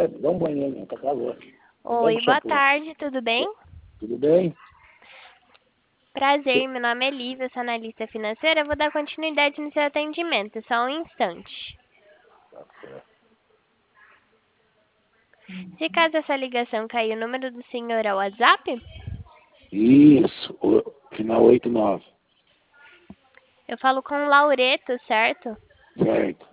dá um banho aí, tá calor. Oi, boa tarde, tudo bem? Tudo bem? Prazer, meu nome é Lívia, sou analista financeira. Eu vou dar continuidade no seu atendimento, só um instante. Tá certo. Se caso essa ligação cair, o número do senhor é o WhatsApp? Isso, final 89. Eu falo com o Laureto, certo? Certo.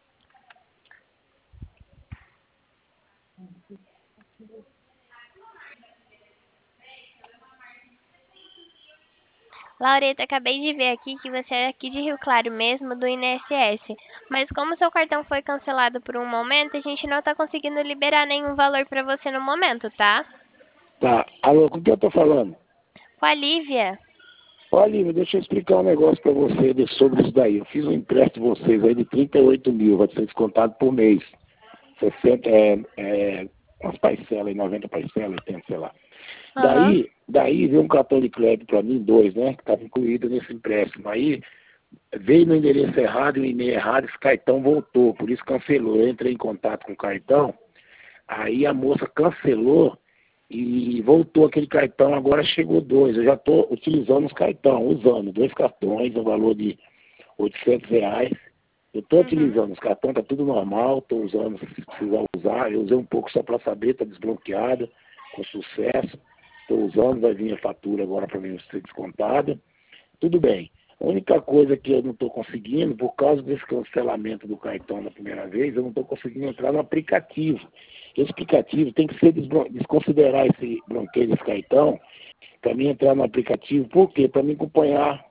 Laureto, acabei de ver aqui que você é aqui de Rio Claro mesmo, do INSS. Mas como seu cartão foi cancelado por um momento, a gente não está conseguindo liberar nenhum valor para você no momento, tá? Tá, alô, com quem eu tô falando? Com a Lívia. Olha, Lívia, deixa eu explicar um negócio pra você sobre isso daí. Eu fiz um empréstimo de vocês aí de 38 mil, vai ser descontado por mês. 60, umas parcelas aí, 90 parcelas, 80, sei lá. Aham. Daí veio um cartão de crédito para mim, dois, né? Que estava incluído nesse empréstimo. Aí veio no endereço errado, no e-mail errado, esse cartão voltou, por isso cancelou. Eu entrei em contato com o cartão, aí a moça cancelou e voltou aquele cartão, agora chegou dois. Eu já estou utilizando os cartões, usando dois cartões, no valor de R$ 800. Eu estou utilizando os cartões, está tudo normal, estou usando se precisar usar. Eu usei um pouco só para saber, está desbloqueado, com sucesso. Estou usando, vai vir a fatura agora para mim ser descontada. Tudo bem. A única coisa que eu não estou conseguindo, por causa desse cancelamento do cartão da primeira vez, eu não estou conseguindo entrar no aplicativo. Esse aplicativo tem que ser desconsiderar esse bloqueio desse cartão para mim entrar no aplicativo. Por quê? Para mim acompanhar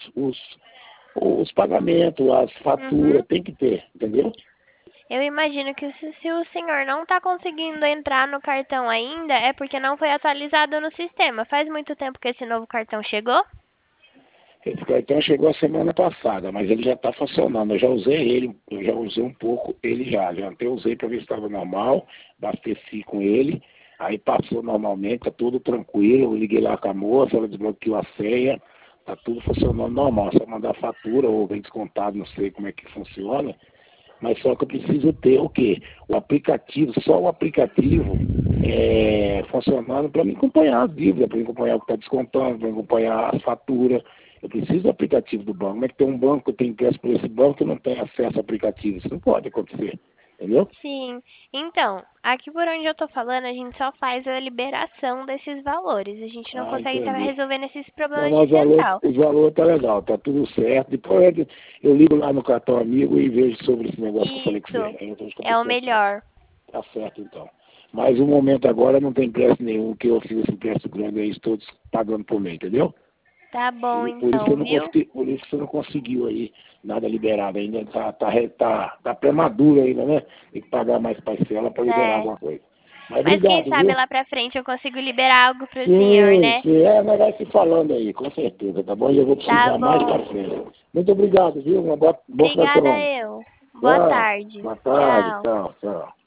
os pagamentos, as faturas, tem que ter, entendeu? Eu imagino que se o senhor não está conseguindo entrar no cartão ainda, é porque não foi atualizado no sistema. Faz muito tempo que esse novo cartão chegou? Esse cartão chegou a semana passada, mas ele já está funcionando. Eu já usei ele, eu já usei um pouco ele já até usei para ver se estava normal, abasteci com ele, aí passou normalmente, está tudo tranquilo. Eu liguei lá com a moça, ela desbloqueou a senha, está tudo funcionando normal. Só mandar fatura ou vem descontado, não sei como é que funciona. Mas só que eu preciso ter o quê? O aplicativo, só o aplicativo funcionando para me acompanhar as dívidas, para me acompanhar o que está descontando, para me acompanhar as faturas. Eu preciso do aplicativo do banco. Como é que tem um banco que eu tenho empréstimo por esse banco e não tem acesso ao aplicativo? Isso não pode acontecer, entendeu? Sim. Então, aqui por onde eu tô falando, a gente só faz a liberação desses valores. A gente não Ah, consegue estar entendi. resolvendo esses Não, problemas de mas central. o valor tá legal, tá tudo certo. Depois eu ligo lá no cartão amigo e vejo sobre esse negócio que eu falei com você. Isso Aí eu vejo como é é o que funciona. melhor. Tá certo, então. Mas no momento agora não tem empréstimo nenhum, que eu fiz esse empréstimo grande aí, estou pagando por mês, entendeu? Tá bom E por isso que eu então, não viu? consegui, por isso que você não conseguiu aí nada liberado ainda, tá prematuro ainda, né? Tem que pagar mais parcela para liberar É. alguma coisa. Mas Mas quem obrigado, sabe viu? lá pra frente eu consigo liberar algo pro senhor, Sim, né? sim, nós vai se falando aí, com certeza, tá bom? E eu vou Tá precisar mais bom. para frente. Muito obrigado, viu? Uma boa final de Obrigada semana. eu. Boa Tchau. tarde. Boa tarde, Tchau. tchau, tchau.